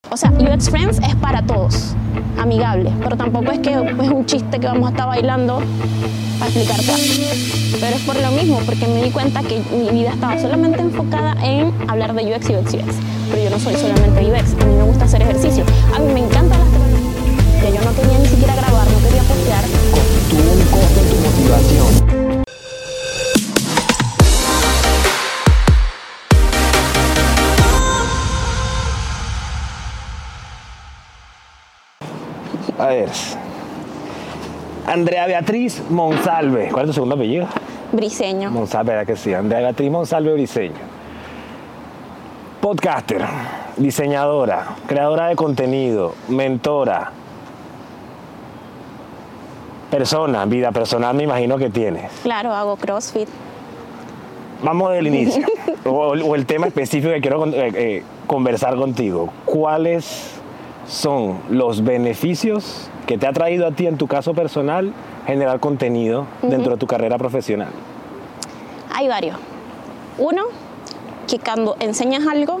O sea, UX Friends es para todos, amigable, pero tampoco es que es un chiste que vamos a estar bailando para explicarte algo. Pero es por lo mismo, porque me di cuenta que mi vida estaba solamente enfocada en hablar de UX y UX. Pero yo no soy solamente UX, a mí me gusta hacer ejercicio, a mí me encantan las tecnologías. Yo no quería ni siquiera grabar, no quería postear. Tuvo un costo en tu motivación. A ver, Andrea Beatriz Monsalve. ¿Cuál es tu segundo apellido? Briseño. Monsalve, ¿verdad que sí? Andrea Beatriz Monsalve Briseño. Podcaster, diseñadora, creadora de contenido, mentora, persona, vida personal me imagino que tienes. Claro, hago CrossFit. Vamos del inicio, o el tema específico que quiero conversar contigo. ¿Cuáles son los beneficios que te ha traído a ti en tu caso personal generar contenido dentro de tu carrera profesional? Hay varios. Uno, que cuando enseñas algo,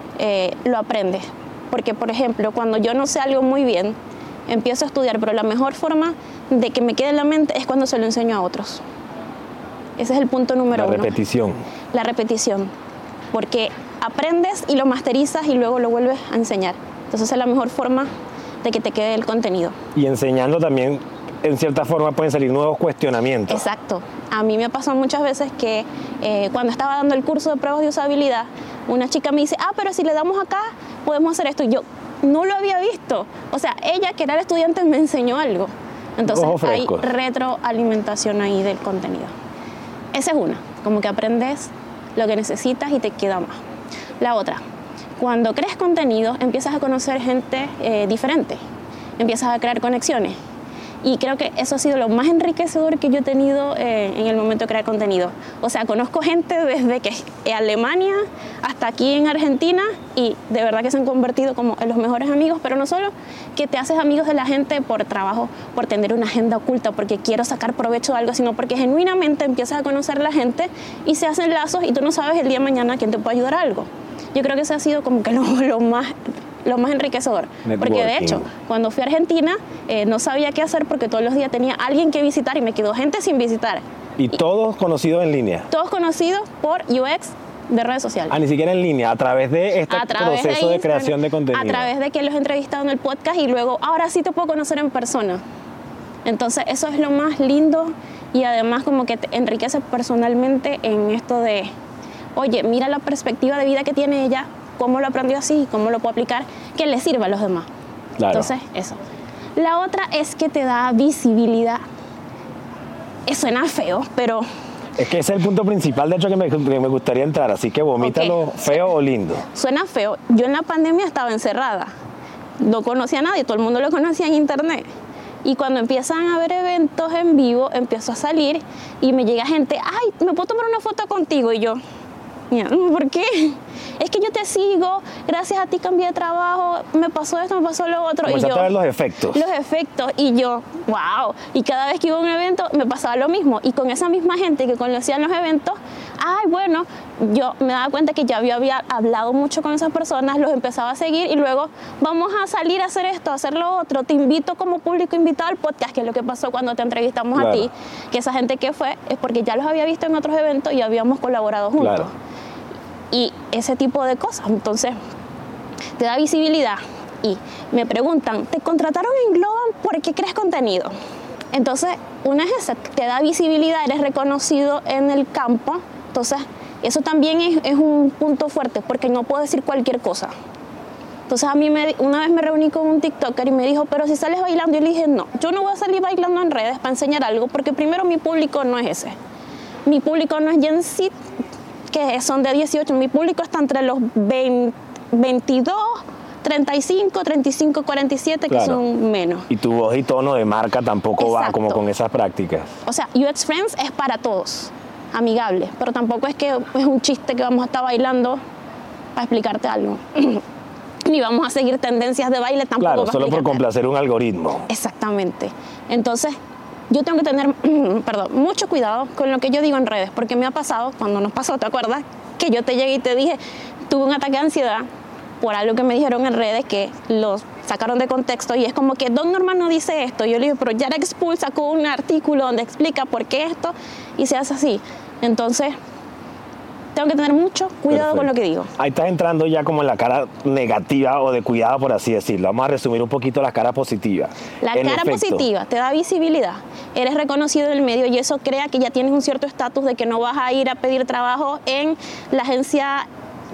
lo aprendes. Porque, por ejemplo, cuando yo no sé algo muy bien, empiezo a estudiar, pero la mejor forma de que me quede en la mente es cuando se lo enseño a otros. Ese es el punto número uno. La repetición. La repetición. Porque aprendes y lo masterizas y luego lo vuelves a enseñar. Entonces esa es la mejor forma de que te quede el contenido. Y enseñando también, en cierta forma, pueden salir nuevos cuestionamientos. Exacto. A mí me ha pasado muchas veces que cuando estaba dando el curso de pruebas de usabilidad, una chica me dice, pero si le damos acá, podemos hacer esto. Y yo no lo había visto. O sea, ella, que era la estudiante, me enseñó algo. Entonces hay retroalimentación ahí del contenido. Esa es una, como que aprendes lo que necesitas y te queda más. La otra, cuando creas contenido, empiezas a conocer gente diferente, empiezas a crear conexiones. Y creo que eso ha sido lo más enriquecedor que yo he tenido en el momento de crear contenido. O sea, conozco gente desde que Alemania hasta aquí en Argentina y de verdad que se han convertido como en los mejores amigos, pero no solo que te haces amigos de la gente por trabajo, por tener una agenda oculta, porque quiero sacar provecho de algo, sino porque genuinamente empiezas a conocer a la gente y se hacen lazos y tú no sabes el día de mañana quién te puede ayudar a algo. Yo creo que ese ha sido como que lo más enriquecedor. Networking. Porque de hecho, cuando fui a Argentina, no sabía qué hacer porque todos los días tenía alguien que visitar y me quedó gente sin visitar. ¿Y todos conocidos en línea? Todos conocidos por UX de redes sociales. Ni siquiera en línea, a través de este proceso de creación de contenido. A través de que los he entrevistado en el podcast y luego, ahora sí te puedo conocer en persona. Entonces, eso es lo más lindo y además como que te enriquece personalmente en esto de, oye, mira la perspectiva de vida que tiene ella, cómo lo aprendió así, cómo lo puedo aplicar, que le sirva a los demás. Claro. Entonces, eso. La otra es que te da visibilidad. Suena feo, pero... Es que ese es el punto principal, de hecho, que me gustaría entrar, así que vomítalo, okay. ¿Feo o lindo? Suena feo. Yo en la pandemia estaba encerrada. No conocía a nadie, todo el mundo lo conocía en internet. Y cuando empiezan a haber eventos en vivo, empiezo a salir y me llega gente, ¿me puedo tomar una foto contigo? Y yo, ¿por qué? Es que yo te sigo, gracias a ti cambié de trabajo, me pasó esto, me pasó lo otro. Comenzaste a ver los efectos. Los efectos, y yo, wow. Y cada vez que iba a un evento me pasaba lo mismo. Y con esa misma gente que conocía en los eventos, bueno, yo me daba cuenta que ya había hablado mucho con esas personas, los empezaba a seguir y luego vamos a salir a hacer esto, a hacer lo otro. Te invito como público invitado al podcast, que es lo que pasó cuando te entrevistamos a ti. Que esa gente que fue es porque ya los había visto en otros eventos y habíamos colaborado juntos. Claro. Y ese tipo de cosas, entonces te da visibilidad y me preguntan, ¿te contrataron en Globant porque creas contenido? Entonces, una es esa, te da visibilidad, eres reconocido en el campo, entonces eso también es un punto fuerte porque no puedo decir cualquier cosa. Entonces a mí una vez me reuní con un TikToker y me dijo, pero si sales bailando, yo le dije, no, yo no voy a salir bailando en redes para enseñar algo porque primero mi público no es ese, mi público no es Gen Z, que son de 18, mi público está entre los 22, 35, 35, 47, que son menos. Y tu voz y tono de marca tampoco Exacto. va como con esas prácticas. O sea, UX Friends es para todos, amigable, pero tampoco es que es un chiste que vamos a estar bailando para explicarte algo. Ni vamos a seguir tendencias de baile tampoco. Claro, solo por complacer un algoritmo. Exactamente. Entonces, yo tengo que tener mucho cuidado con lo que yo digo en redes, porque me ha pasado, cuando nos pasó, ¿te acuerdas? Que yo te llegué y te dije, tuve un ataque de ansiedad por algo que me dijeron en redes que los sacaron de contexto y es como que Don Norman no dice esto. Yo le digo, pero Yara Expul sacó un artículo donde explica por qué esto y se hace así. Entonces, tengo que tener mucho cuidado con lo que digo. Ahí estás entrando ya como en la cara negativa o de cuidado, por así decirlo. Vamos a resumir un poquito la cara positiva. La cara positiva te da visibilidad. Eres reconocido en el medio y eso crea que ya tienes un cierto estatus de que no vas a ir a pedir trabajo en la agencia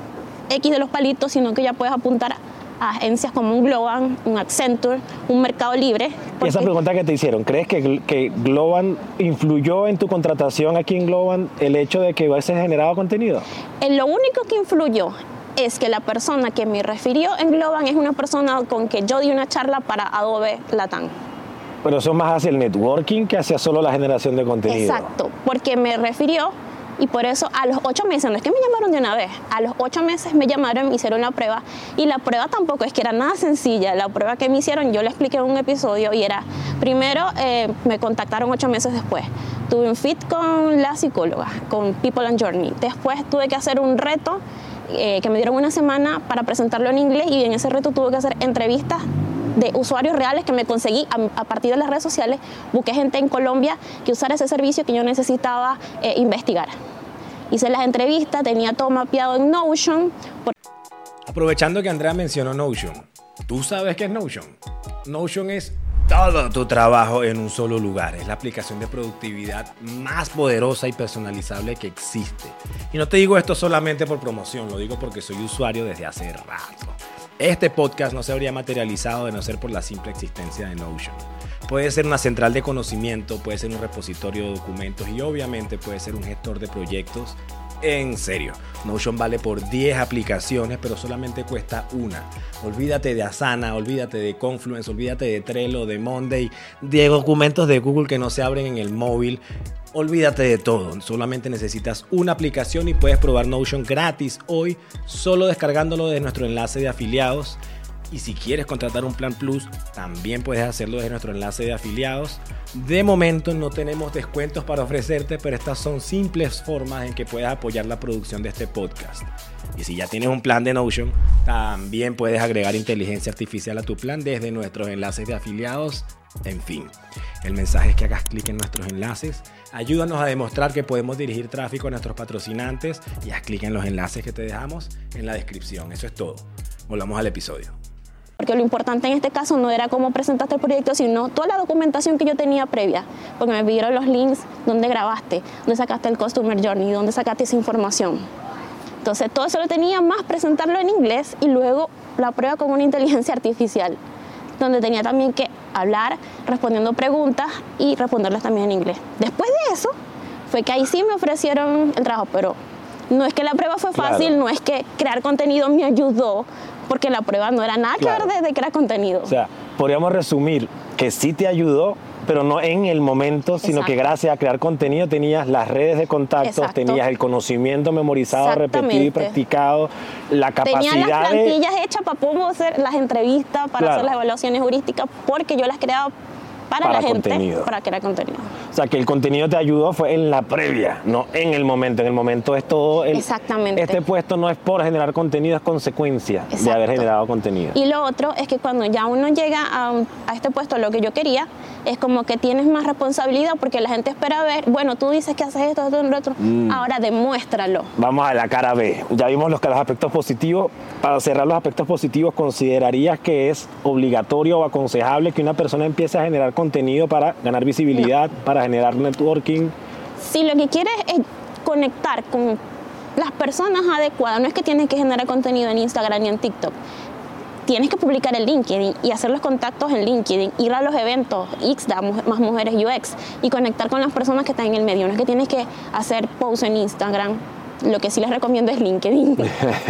X de los palitos, sino que ya puedes apuntar a agencias como un Globant, un Accenture, un Mercado Libre. Y esa pregunta que te hicieron, ¿crees que Globant influyó en tu contratación aquí en Globant el hecho de que hubieses generado contenido? Lo único que influyó es que la persona que me refirió en Globant es una persona con que yo di una charla para Adobe Latam. Pero eso es más hacia el networking que hacia solo la generación de contenido. Exacto, porque me refirió y por eso a los 8 meses, no es que me llamaron de una vez, a los 8 meses me llamaron, me hicieron la prueba y la prueba tampoco es que era nada sencilla. La prueba que me hicieron, yo le expliqué en un episodio y era, primero me contactaron 8 meses después, tuve un fit con la psicóloga, con People and Journey, después tuve que hacer un reto que me dieron una semana para presentarlo en inglés y en ese reto tuve que hacer entrevistas de usuarios reales que me conseguí a partir de las redes sociales. Busqué gente en Colombia que usara ese servicio que yo necesitaba investigar. Hice las entrevistas, tenía todo mapeado en Notion. Aprovechando que Andrea mencionó Notion, ¿tú sabes qué es Notion? Notion es todo tu trabajo en un solo lugar. Es la aplicación de productividad más poderosa y personalizable que existe. Y no te digo esto solamente por promoción, lo digo porque soy usuario desde hace rato. Este podcast no se habría materializado de no ser por la simple existencia de Notion. Puede ser una central de conocimiento, puede ser un repositorio de documentos y obviamente puede ser un gestor de proyectos. En serio, Notion vale por 10 aplicaciones, pero solamente cuesta una. Olvídate de Asana, olvídate de Confluence, olvídate de Trello, de Monday, de documentos de Google que no se abren en el móvil. Olvídate de todo, solamente necesitas una aplicación y puedes probar Notion gratis hoy, solo descargándolo de nuestro enlace de afiliados. Y si quieres contratar un plan Plus, también puedes hacerlo desde nuestro enlace de afiliados. De momento no tenemos descuentos para ofrecerte, pero estas son simples formas en que puedes apoyar la producción de este podcast. Y si ya tienes un plan de Notion, también puedes agregar inteligencia artificial a tu plan desde nuestros enlaces de afiliados. En fin, el mensaje es que hagas clic en nuestros enlaces. Ayúdanos a demostrar que podemos dirigir tráfico a nuestros patrocinantes y haz clic en los enlaces que te dejamos en la descripción. Eso es todo. Volvamos al episodio. Porque lo importante en este caso no era cómo presentaste el proyecto, sino toda la documentación que yo tenía previa. Porque me pidieron los links, dónde grabaste, dónde sacaste el Customer Journey, dónde sacaste esa información. Entonces todo eso lo tenía más presentarlo en inglés y luego la prueba con una inteligencia artificial, donde tenía también que hablar respondiendo preguntas y responderlas también en inglés. Después de eso fue que ahí sí me ofrecieron el trabajo, pero no es que la prueba fue fácil, claro. No es que crear contenido me ayudó, porque la prueba no era nada que ver de crear contenido. O sea, podríamos resumir que sí te ayudó, pero no en el momento, sino que gracias a crear contenido tenías las redes de contactos, tenías el conocimiento memorizado, repetido y practicado, la capacidad tenía las plantillas hechas para poder hacer las entrevistas, para hacer las evaluaciones heurísticas, porque yo las creaba para la gente, para crear contenido. O sea, que el contenido te ayudó fue en la previa, no en el momento. En el momento es todo. Exactamente. Este puesto no es por generar contenido, es consecuencia de haber generado contenido. Y lo otro es que cuando ya uno llega a este puesto, lo que yo quería, es como que tienes más responsabilidad porque la gente espera ver, bueno, tú dices que haces esto, lo otro, ahora demuéstralo. Vamos a la cara B. Ya vimos los aspectos positivos. Para cerrar los aspectos positivos, ¿considerarías que es obligatorio o aconsejable que una persona empiece a generar contenido para ganar visibilidad, para generar networking? Si lo que quieres es conectar con las personas adecuadas, no es que tienes que generar contenido en Instagram y en TikTok. Tienes que publicar en LinkedIn y hacer los contactos en LinkedIn, ir a los eventos, XDA, Más Mujeres UX, y conectar con las personas que están en el medio. No es que tienes que hacer posts en Instagram. Lo que sí les recomiendo es LinkedIn.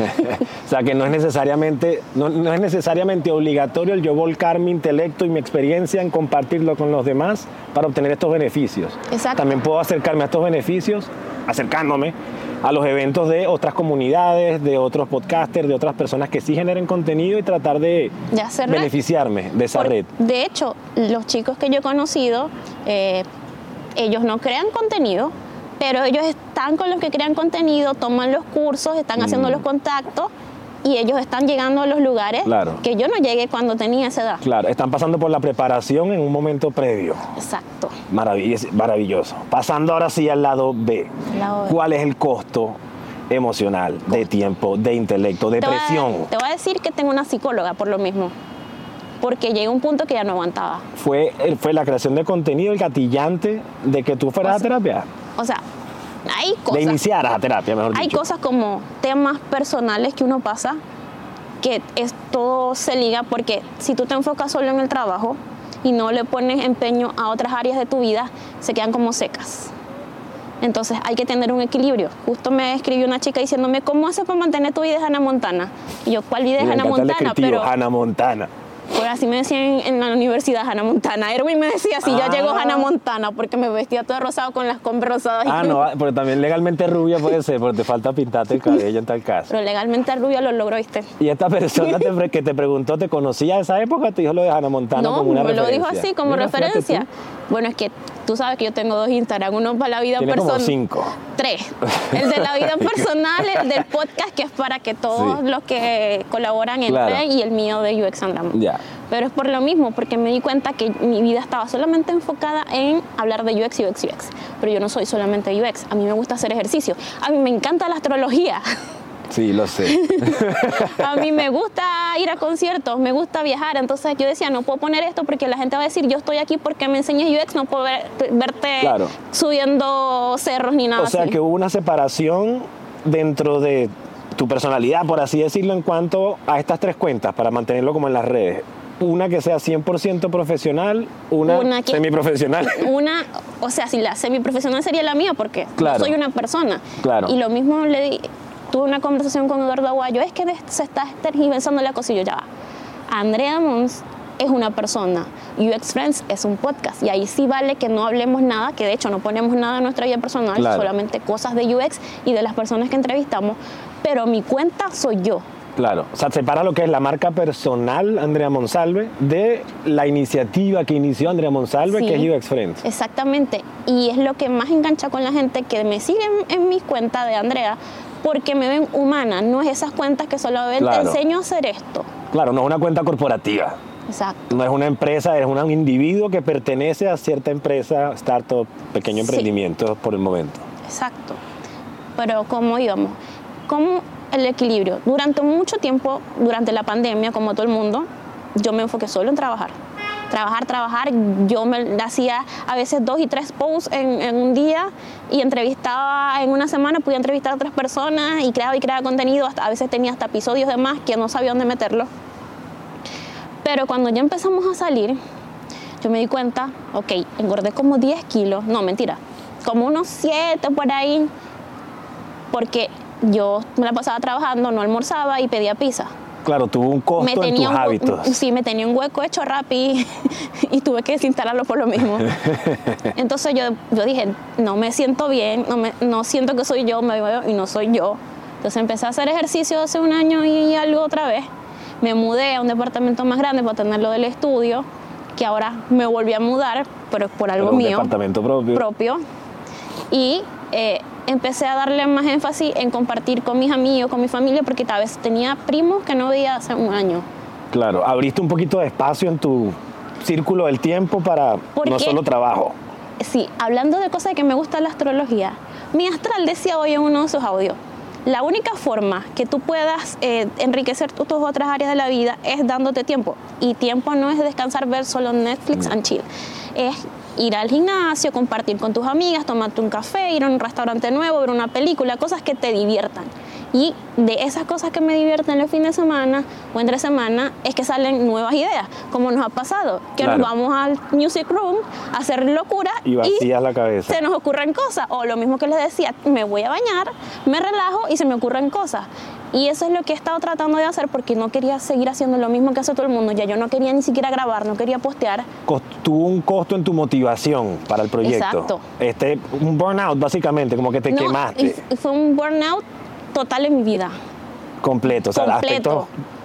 O sea, que no es necesariamente obligatorio el yo volcar mi intelecto y mi experiencia en compartirlo con los demás para obtener estos beneficios. Exacto. También puedo acercarme a estos beneficios acercándome a los eventos de otras comunidades, de otros podcasters, de otras personas que sí generen contenido y tratar de beneficiarme de esa red. De hecho, los chicos que yo he conocido, ellos no crean contenido, pero ellos están con los que crean contenido, toman los cursos, están haciendo los contactos y ellos están llegando a los lugares Claro. que yo no llegué cuando tenía esa edad. Claro, están pasando por la preparación en un momento previo. Exacto. Maravilloso. Pasando ahora sí al lado B. Lado B. ¿Cuál es el costo emocional, de tiempo, de intelecto, de presión? Te voy a decir que tengo una psicóloga por lo mismo, porque llegué a un punto que ya no aguantaba. ¿Fue la creación de contenido el gatillante de que tú fueras a terapia? O sea, hay De cosas... iniciaras a terapia, mejor Hay dicho. cosas como temas personales que uno pasa, que todo se liga, porque si tú te enfocas solo en el trabajo y no le pones empeño a otras áreas de tu vida, se quedan como secas. Entonces hay que tener un equilibrio. Justo me escribió una chica diciéndome, ¿cómo haces para mantener tu vida de Hannah Montana? Y yo, ¿cuál vida de Me Hannah encanta el Montana? descriptivo, Hannah Montana. Pues así me decían en la universidad, Hannah Montana. Erwin me decía, si ya llegó Hannah Montana, porque me vestía todo rosado con las compras rosadas. No, porque también legalmente rubia puede ser, porque te falta pintarte el cabello en tal caso. Pero legalmente rubia lo logró, ¿viste? Y esta persona que te preguntó, ¿te conocía de esa época? ¿Te dijo lo de Hannah Montana No, como una me lo referencia? dijo así, como Mira, fíjate referencia. tú. Bueno, es que tú sabes que yo tengo 2 Instagram, uno para la vida Tiene como personal. 5. 3. El de la vida personal, el del podcast, que es para que todos Sí. los que colaboran Claro. entren, y el mío de UX Andamos. Ya. Pero es por lo mismo, porque me di cuenta que mi vida estaba solamente enfocada en hablar de UX. Pero yo no soy solamente UX, a mí me gusta hacer ejercicio. A mí me encanta la astrología. Sí, lo sé. A mí me gusta ir a conciertos, me gusta viajar, entonces yo decía, no puedo poner esto porque la gente va a decir, yo estoy aquí porque me enseñas UX, no puedo verte Claro. subiendo cerros ni nada O sea así. que hubo una separación dentro de tu personalidad, por así decirlo, en cuanto a estas 3 cuentas, para mantenerlo como en las redes. Una que sea 100% profesional, una que- semiprofesional. O sea, si la semiprofesional sería la mía, porque Claro. yo soy una persona. Claro. Y lo mismo tuve una conversación con Eduardo Aguayo, es que se está tergiversando la cosa, y yo ya va. Andrea Mons es una persona, UX Friends es un podcast, y ahí sí vale que no hablemos nada, que de hecho no ponemos nada de nuestra vida personal, Claro. solamente cosas de UX y de las personas que entrevistamos, pero mi cuenta soy yo. Claro, o sea, separa lo que es la marca personal Andrea Monsalve de la iniciativa que inició Andrea Monsalve, Sí. que es UX Friends. Exactamente, y es lo que más engancha con la gente que me sigue en mi cuenta de Andrea, porque me ven humana, no es esas cuentas que solo ven, Claro. te enseño a hacer esto. Claro, no es una cuenta corporativa, Exacto. no es una empresa, es un individuo que pertenece a cierta empresa, startup, pequeño Sí. emprendimiento por el momento. Exacto. Pero ¿cómo íbamos? ¿Cómo el equilibrio? Durante mucho tiempo, durante la pandemia, como todo el mundo, yo me enfoqué solo en trabajar. Trabajar. Yo me hacía a veces 2 y 3 posts en un día, y entrevistaba en una semana, podía entrevistar a otras personas y creaba contenido. A veces tenía hasta episodios de más que no sabía dónde meterlo. Pero cuando ya empezamos a salir, yo me di cuenta, ok, engordé como 10 kilos, no, mentira, como unos 7 por ahí, porque yo me la pasaba trabajando, no almorzaba y pedía pizza. Claro, tuvo un costo en tus hábitos. Sí, me tenía un hueco hecho Rappi y tuve que desinstalarlo por lo mismo. Entonces yo dije, no me siento bien, no siento que soy yo, me veo y no soy yo. Entonces empecé a hacer ejercicio hace 1 año y algo otra vez. Me mudé a un departamento más grande para tener lo del estudio, que ahora me volví a mudar, pero es por algo Pero un mío. departamento propio. Y empecé a darle más énfasis en compartir con mis amigos, con mi familia, porque tal vez tenía primos que no veía hace 1 año. Claro, abriste un poquito de espacio en tu círculo del tiempo para ¿Por no qué? solo trabajo. Sí, hablando de cosas que me gusta la astrología, mi astral decía hoy en uno de sus audios, la única forma que tú puedas enriquecer tus otras áreas de la vida es dándote tiempo. Y tiempo no es descansar, ver solo Netflix and chill. Es ir al gimnasio, compartir con tus amigas, tomarte un café, ir a un restaurante nuevo, ver una película, cosas que te diviertan. Y de esas cosas que me divierten los fines de semana o entre semana es que salen nuevas ideas, como nos ha pasado, que Claro. nos vamos al music room a hacer locura Y vacías la cabeza. se nos ocurren cosas. O lo mismo que les decía, me voy a bañar, me relajo y se me ocurren cosas. Y eso es lo que he estado tratando de hacer, porque no quería seguir haciendo lo mismo que hace todo el mundo. Ya yo no quería ni siquiera grabar, no quería postear. Tuvo un costo en tu motivación para el proyecto. Exacto. Un burnout, básicamente, como que te quemaste y fue un burnout total en mi vida. completo. O sea, completo. aspectos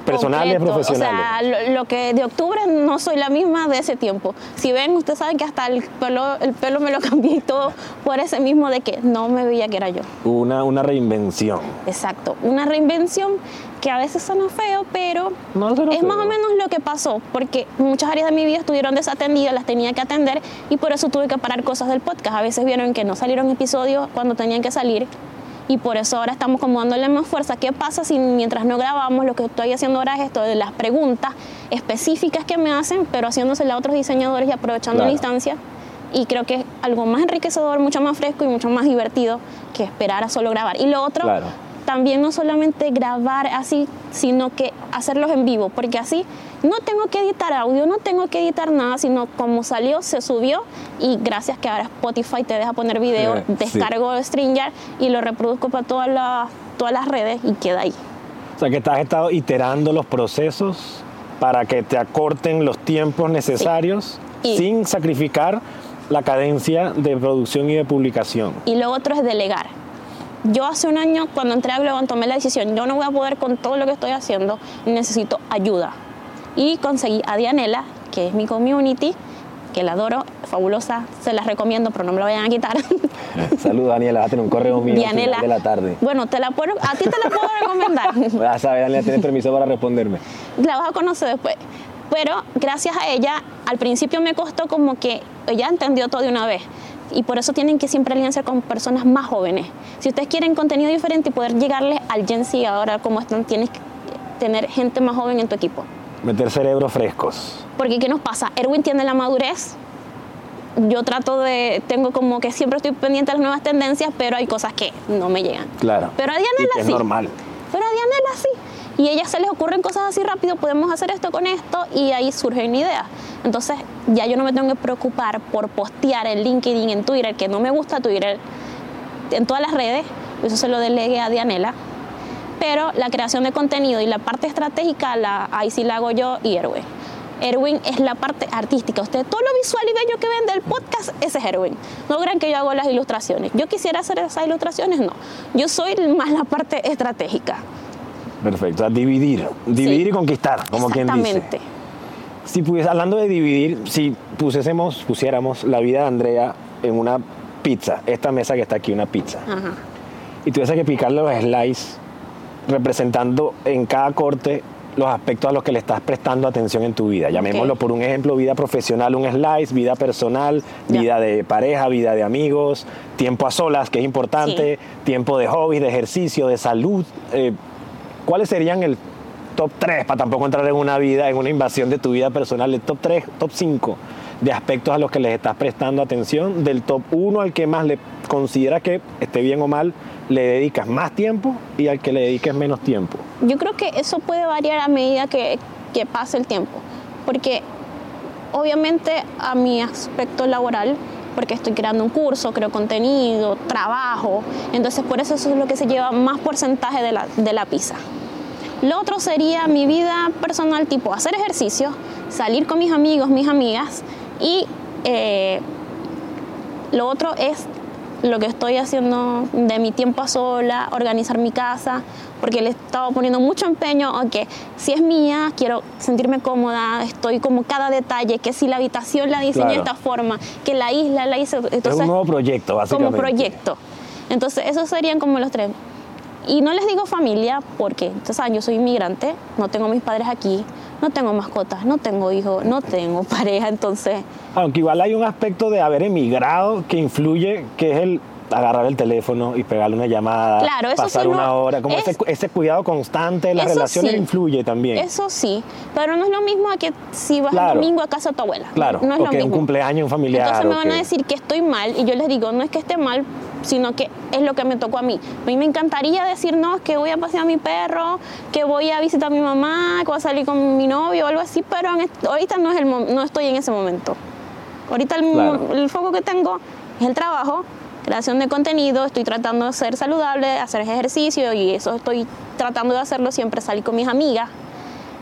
personales, completo. profesionales. O sea, lo que de octubre no soy la misma de ese tiempo. Si ven, ustedes saben que hasta el pelo me lo cambié y todo por ese mismo de que no me veía que era yo. Una reinvención. Exacto, una reinvención que a veces suena feo, pero No suena es feo. más o menos lo que pasó, porque muchas áreas de mi vida estuvieron desatendidas, las tenía que atender y por eso tuve que parar cosas del podcast. A veces vieron que no salieron episodios cuando tenían que salir y por eso ahora estamos como dándole más fuerza. ¿Qué pasa si mientras no grabamos lo que estoy haciendo ahora es esto de las preguntas específicas que me hacen, pero haciéndosela a otros diseñadores y aprovechando Claro. la instancia? Y creo que es algo más enriquecedor, mucho más fresco y mucho más divertido que esperar a solo grabar. Y lo otro, Claro. también no solamente grabar así, sino que hacerlos en vivo, porque así no tengo que editar audio, no tengo que editar nada, sino como salió, se subió y gracias que ahora Spotify te deja poner video, Sí. descargo StreamYard y lo reproduzco para todas las redes y queda ahí. O sea, que te has estado iterando los procesos para que te acorten los tiempos necesarios Y- sin sacrificar la cadencia de producción y de publicación. Y lo otro es delegar. Yo hace un año, cuando entré a Globan, tomé la decisión, yo no voy a poder con todo lo que estoy haciendo, necesito ayuda. Y conseguí a Dianela, que es mi community, que la adoro, fabulosa, se las recomiendo, pero no me la vayan a quitar. Saludos, Daniela, vas a tener un correo mío al Dianela. final de la tarde. Bueno, a ti te la puedo recomendar. Ya sabes, Daniela, tienes permiso para responderme. La vas a conocer después. Pero gracias a ella, al principio me costó como que ella entendió todo de una vez. Y por eso tienen que siempre aliarse con personas más jóvenes. Si ustedes quieren contenido diferente y poder llegarle al Gen Z ahora como están, tienes que tener gente más joven en tu equipo. Meter cerebros frescos. Porque ¿qué nos pasa? Erwin tiene la madurez. Yo tengo como que siempre estoy pendiente de las nuevas tendencias, pero hay cosas que no me llegan. Claro. Pero a Y Dianela que es sí. normal. Pero a Dianela sí. Y a ella se les ocurren cosas así rápido, podemos hacer esto con esto y ahí surgen ideas. Entonces ya yo no me tengo que preocupar por postear en LinkedIn, en Twitter, que no me gusta Twitter, en todas las redes, eso se lo delegué a Dianela. Pero la creación de contenido y la parte estratégica, ahí sí la hago yo y Erwin. Erwin es la parte artística. Ustedes, todo lo visual y bello que ven del podcast, ese es Erwin. No crean que yo hago las ilustraciones. Yo quisiera hacer esas ilustraciones, no. Yo soy más la parte estratégica. Perfecto. O sea, dividir Sí. y conquistar, como quien dice. Exactamente. Si hablando de dividir, si pusiéramos la vida de Andrea en una pizza, esta mesa que está aquí, una pizza, Ajá. y tuviese que picarle los slices representando en cada corte los aspectos a los que le estás prestando atención en tu vida. Llamémoslo por un ejemplo, vida profesional, un slice, vida personal, Ya. vida de pareja, vida de amigos, tiempo a solas, que es importante, tiempo de hobbies, de ejercicio, de salud. ¿Cuáles serían el top 3, para tampoco entrar en una invasión de tu vida personal, el top 3, top 5 de aspectos a los que les estás prestando atención, del top 1 al que más le considera que, esté bien o mal, le dedicas más tiempo y al que le dediques menos tiempo? Yo creo que eso puede variar a medida que pase el tiempo, porque obviamente a mi aspecto laboral, porque estoy creando un curso, creo contenido, trabajo, entonces por eso es lo que se lleva más porcentaje de la pizza. Lo otro sería mi vida personal, tipo hacer ejercicio, salir con mis amigos, mis amigas, y lo otro es lo que estoy haciendo de mi tiempo a sola, organizar mi casa, porque le estaba poniendo mucho empeño a que si es mía, quiero sentirme cómoda, estoy como cada detalle, que si la habitación la diseñé de Claro. esta forma, que la isla la hice, entonces, es un nuevo proyecto, básicamente. como proyecto. Entonces, esos serían como los tres. Y no les digo familia porque, ustedes saben, yo soy inmigrante, no tengo mis padres aquí, no tengo mascotas, no tengo hijos, no tengo pareja, entonces... Aunque igual hay un aspecto de haber emigrado que influye, que es el agarrar el teléfono y pegarle una llamada, Claro, eso pasar sí no- una hora, como es- ese cuidado constante de las Eso relaciones sí. influye también. Eso sí, pero no es lo mismo a que si vas Claro. el domingo a casa de tu abuela. Claro, no es o lo que mismo. un cumpleaños, un familiar. Entonces me o van a que- decir que estoy mal y yo les digo, no es que esté mal, sino que es lo que me tocó a mí. A mí me encantaría decir, no, es que voy a pasear a mi perro, que voy a visitar a mi mamá, que voy a salir con mi novio o algo así, pero ahorita no estoy en ese momento. Ahorita Claro. el foco que tengo es el trabajo, creación de contenido, estoy tratando de ser saludable, hacer ejercicio y eso estoy tratando de hacerlo siempre, salir con mis amigas.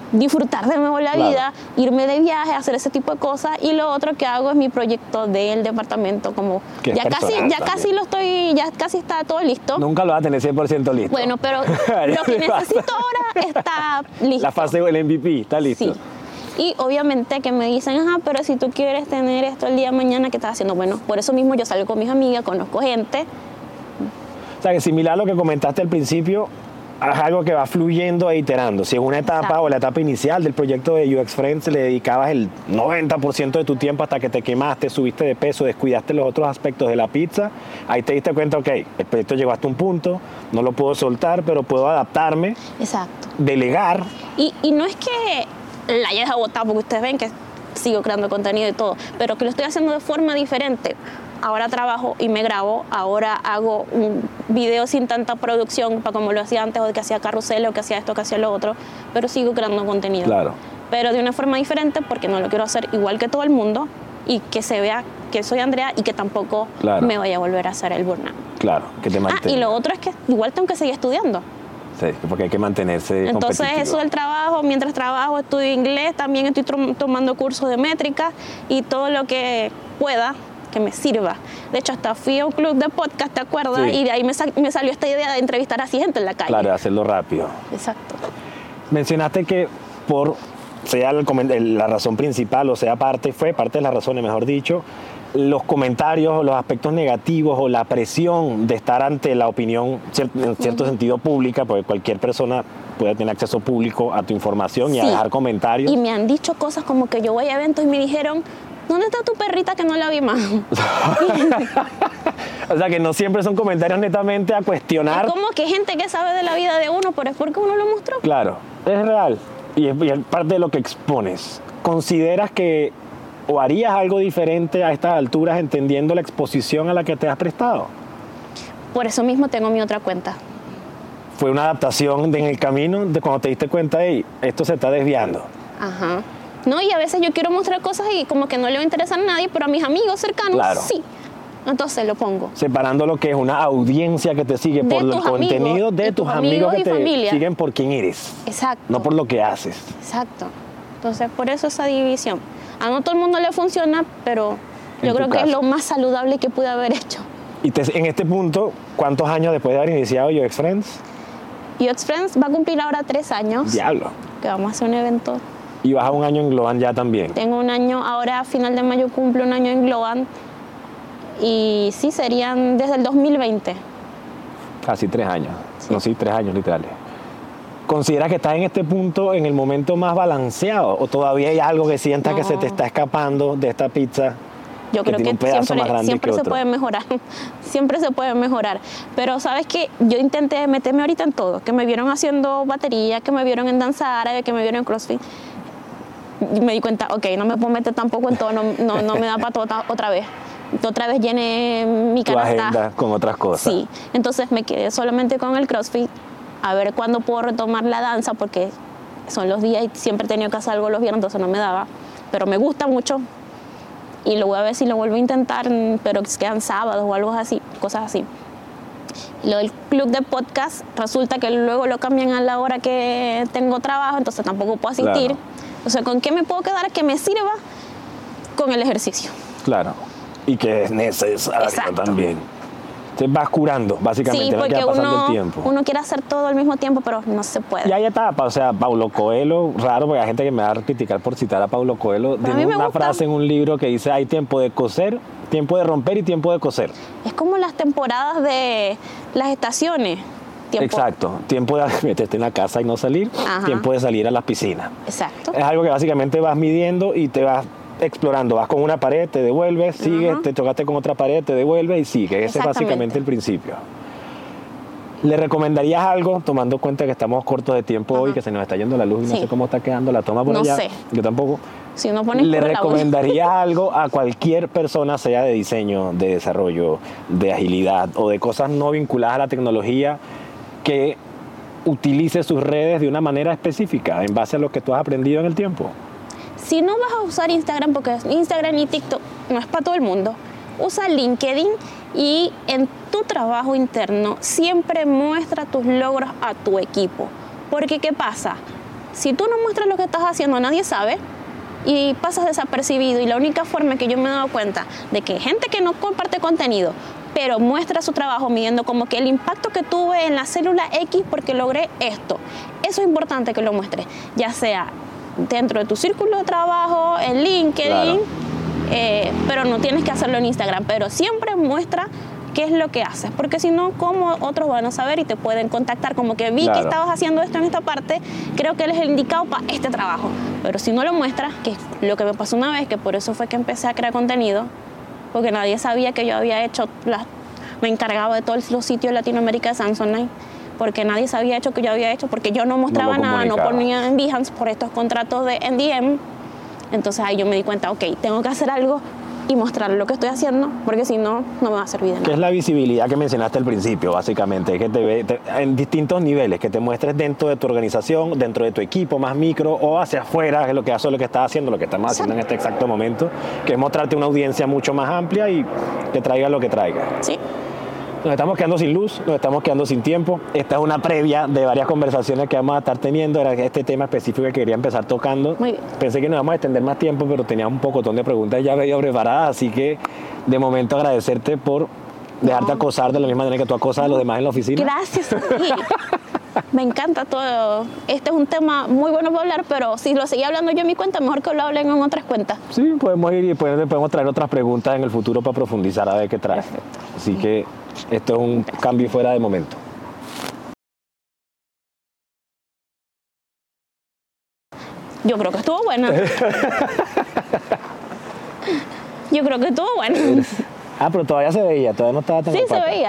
disfrutar de nuevo la Claro. vida, irme de viaje, hacer ese tipo de cosas. Y lo otro que hago es mi proyecto del departamento, como Que es ya casi personal casi lo estoy, ya casi está todo listo. Nunca lo vas a tener 100% listo. Bueno, pero lo que necesito ahora está listo. La fase del MVP está listo. Sí. Y obviamente que me dicen, ajá, pero si tú quieres tener esto el día de mañana, ¿qué estás haciendo? Bueno, por eso mismo yo salgo con mis amigas, conozco gente. O sea, que similar a lo que comentaste al principio, es algo que va fluyendo e iterando. Si en una etapa Exacto. o la etapa inicial del proyecto de UX Friends le dedicabas el 90% de tu tiempo hasta que te quemaste, subiste de peso, descuidaste los otros aspectos de la pizza, ahí te diste cuenta, ok, el proyecto llegó hasta un punto, no lo puedo soltar, pero puedo adaptarme, Exacto. delegar. Y no es que la haya dejado botar, porque ustedes ven que sigo creando contenido y todo, pero que lo estoy haciendo de forma diferente. Ahora trabajo y me grabo, ahora hago un video sin tanta producción, para como lo hacía antes, o que hacía carrusel, o que hacía esto, que hacía lo otro, pero sigo creando contenido. Claro. Pero de una forma diferente, porque no lo quiero hacer igual que todo el mundo, y que se vea que soy Andrea y que tampoco Claro. me vaya a volver a hacer el burnout. Claro, que te mantenga. Y lo otro es que igual tengo que seguir estudiando. Sí, porque hay que mantenerse Entonces competitivo. eso del trabajo, mientras trabajo estudio inglés, también estoy tomando cursos de métrica y todo lo que pueda que me sirva. De hecho, hasta fui a un club de podcast, ¿te acuerdas? Sí. Y de ahí me salió esta idea de entrevistar así gente en la calle. Claro, hacerlo rápido. Exacto. Mencionaste que sea la razón principal o sea fue parte de las razones, mejor dicho, los comentarios o los aspectos negativos o la presión de estar ante la opinión en cierto sentido pública, porque cualquier persona puede tener acceso público a tu información y a Sí. dejar comentarios. Y me han dicho cosas como que yo voy a eventos y me dijeron, ¿dónde está tu perrita que no la vi más? O sea que no siempre son comentarios netamente a cuestionar. Es como que gente que sabe de la vida de uno, pero es porque uno lo mostró. Claro, es real y es parte de lo que expones. ¿Consideras que o harías algo diferente a estas alturas entendiendo la exposición a la que te has prestado? Por eso mismo tengo mi otra cuenta. Fue una adaptación en el camino de cuando te diste cuenta de esto se está desviando. Ajá. No, y a veces yo quiero mostrar cosas y como que no le va a interesar a nadie, pero a mis amigos cercanos Claro. sí. Entonces lo pongo. Separando lo que es una audiencia que te sigue De por el tus contenido amigos, de y tus tus amigos que amigos y te familia. siguen por quién eres, Exacto. no por lo que haces. Exacto. Entonces, por eso esa división. A no todo el mundo le funciona, pero En yo tu creo que es caso. lo más saludable que pude haber hecho. Y en este punto, ¿cuántos años después de haber iniciado UX Friends? UX Friends va a cumplir ahora 3 años. Diablo. Que vamos a hacer un evento. Y vas a un año en Globan ya también. Tengo un año, ahora a final de mayo cumplo un año en Globan. Y sí, serían desde el 2020. Casi 3 años. Sí. No, sí, 3 años literales. ¿Consideras que estás en este punto, en el momento más balanceado? ¿O todavía hay algo que sientas que se te está escapando de esta pizza? Yo creo tiene que un pedazo más grande siempre que se otro? puede mejorar. Siempre se puede mejorar. Pero sabes que yo intenté meterme ahorita en todo. Que me vieron haciendo batería, que me vieron en danza árabe, que me vieron en CrossFit. Y me di cuenta, ok, no me puedo meter tampoco en todo, no me da para todo otra vez. Otra vez llené mi Tu canasta. agenda con otras cosas. Sí, entonces me quedé solamente con el CrossFit, a ver cuándo puedo retomar la danza, porque son los días y siempre he tenido que hacer algo los viernes, entonces no me daba. Pero me gusta mucho y lo voy a ver si lo vuelvo a intentar, pero que quedan sábados o algo así, cosas así. Lo del club de podcast, resulta que luego lo cambian a la hora que tengo trabajo, entonces tampoco puedo asistir. Claro. Entonces, ¿con qué me puedo quedar que me sirva? Con el ejercicio. Claro. Y que es necesario Exacto. también. Entonces vas curando, básicamente, Sí, no porque queda pasando el tiempo. uno quiere hacer todo al mismo tiempo, pero no se puede. Y hay etapas, o sea, Paulo Coelho, raro porque hay gente que me va a criticar por citar a Paulo Coelho, Pero a tiene mí me una gusta. frase en un libro que dice hay tiempo de coser, tiempo de romper y tiempo de coser. Es como las temporadas de las estaciones. Tiempo. Exacto, tiempo de meterte en la casa y no salir, Ajá. tiempo de salir a las piscinas. Exacto. Es algo que básicamente vas midiendo y te vas explorando, vas con una pared, te devuelves, sigues, Ajá. te chocaste con otra pared, te devuelves y sigues. Ese es Exactamente. básicamente el principio. ¿Le recomendarías algo, tomando en cuenta que estamos cortos de tiempo hoy, Ajá. que se nos está yendo la luz y no Sí. sé cómo está quedando la toma por No allá? sé. Yo tampoco. Si uno pone ¿Le oscuro la voz. recomendarías algo a cualquier persona, sea de diseño, de desarrollo, de agilidad o de cosas no vinculadas a la tecnología, que utilice sus redes de una manera específica en base a lo que tú has aprendido en el tiempo? Si no vas a usar Instagram, porque Instagram y TikTok no es para todo el mundo, usa LinkedIn y en tu trabajo interno siempre muestra tus logros a tu equipo. Porque ¿qué pasa? si tú no muestras lo que estás haciendo, nadie sabe y pasas desapercibido. Y la única forma que yo me he dado cuenta de que gente que no comparte contenido, pero muestra su trabajo midiendo como que el impacto que tuve en la célula X porque logré esto. Eso es importante que lo muestres, ya sea dentro de tu círculo de trabajo, en LinkedIn, claro. Pero no tienes que hacerlo en Instagram, pero siempre muestra qué es lo que haces, porque si no, ¿cómo otros van a saber y te pueden contactar? Como que vi que estabas haciendo esto en esta parte, creo que él es el indicado para este trabajo. Pero si no lo muestras, que es lo que me pasó una vez, que por eso fue que empecé a crear contenido, porque nadie sabía que yo había hecho, me encargaba de todos los sitios de Latinoamérica de Samsonite, porque nadie sabía hecho que yo había hecho, porque yo no mostraba nada, no ponía en Behance por estos contratos de NDM. Entonces ahí yo me di cuenta, ok, tengo que hacer algo y mostrar lo que estoy haciendo, porque si no, no me va a servir de nada. ¿Qué es la visibilidad que mencionaste al principio, básicamente? Que te ve en distintos niveles, que te muestres dentro de tu organización, dentro de tu equipo más micro o hacia afuera, que es lo que hace, lo que estás haciendo, lo que estamos haciendo en este exacto momento, que es mostrarte una audiencia mucho más amplia y que traiga lo que traiga. Sí. Nos estamos quedando sin luz, nos estamos quedando sin tiempo. Esta es una previa de varias conversaciones que vamos a estar teniendo. Era este tema específico que quería empezar tocando. Muy bien. Pensé que nos íbamos a extender más tiempo, pero tenía un pocotón de preguntas ya medio preparadas, así que de momento agradecerte por dejarte acosar de la misma manera que tú acosas a los demás en la oficina. Gracias a ti. Me encanta todo. Este es un tema muy bueno para hablar, pero si lo seguía hablando yo en mi cuenta, mejor que lo hablen en otras cuentas. Sí, podemos ir y podemos traer otras preguntas en el futuro para profundizar a ver qué trae. Perfecto. Así que esto es un cambio fuera de momento. Yo creo que estuvo buena. Yo creo que estuvo buena. Pero todavía se veía, todavía no estaba tan Sí, opaca. se veía.